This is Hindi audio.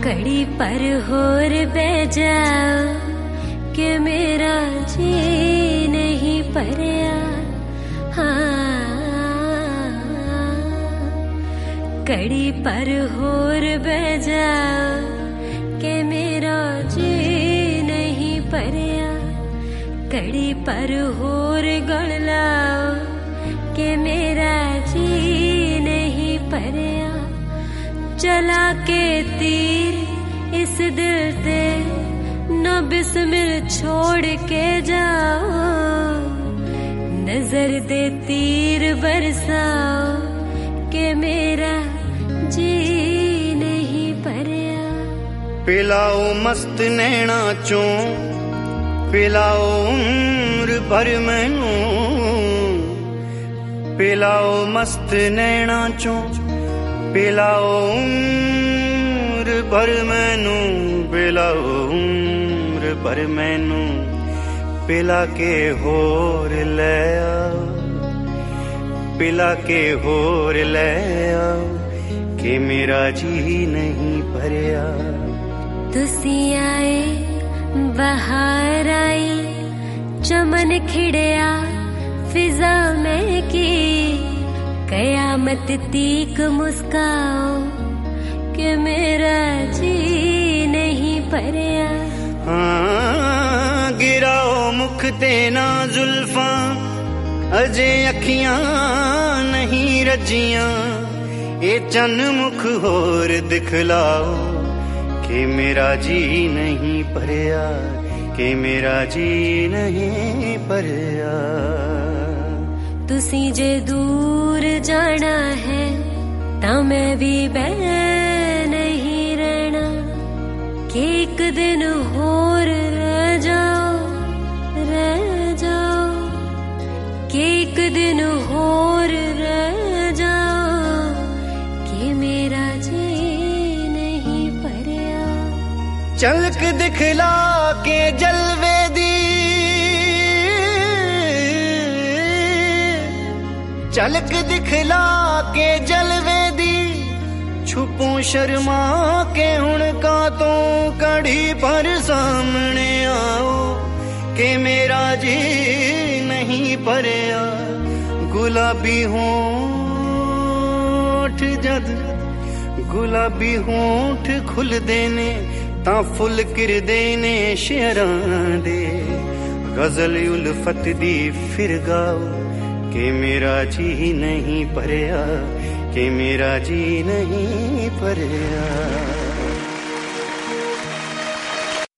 कड़ी पर होर बह जाओ कि मेरा जी नहीं परया। कड़ी पर होर बह जाओ कि मेरा जी नहीं परया। कड़ी पर होर गल लाओ कि मेरा जी नहीं परया। चला के तीर इस दिल ते न बिस्मिल छोड़ के जाओ। नजर दे तीर बरसाओ कि मेरा जी नहीं परया। पिलाओ मस्त नैना चों पिलाओ उम्र भर मैनू। पिलाओ मस्त नैना चों पिलाओ उम्र भर मैनू। पिलाओ उम्र भर मैनू। पिला के होर ले आओ। पिला के होर ले आओ कि मेरा जी नहीं भरया। तुसी आए बहार आई चमन खिड़या फिजा में की। कयामत तीक मुस्काओ कि मेरा जी नहीं परया। गिराओ मुख तेना जुल्फा अजे अखियां नहीं रजियां। ये चन मुख होर दिखलाओ कि मेरा जी नहीं परया। कि मेरा जी नहीं परया। तुसी जे दूर जाना है ता मैं भी बह नहीं रहना। कि एक दिन होर रह जाओ कि एक दिन होर रह जाओ कि मेरा जी नहीं परया। चलक दिखला के जलवे दी। झलक दिखला के जलवे दी। छुपू शर्मा के हुण का तो कड़ी पर सामने आओ कि मेरा जी नहीं परया। गुलाबी होंठ जद गुलाबी होंठ खुल देने ता फुल किर देने शेरां दे। गजल उल्फत दी फिर गाओ कि मेरा जी नहीं परया। कि मेरा जी नहीं परया।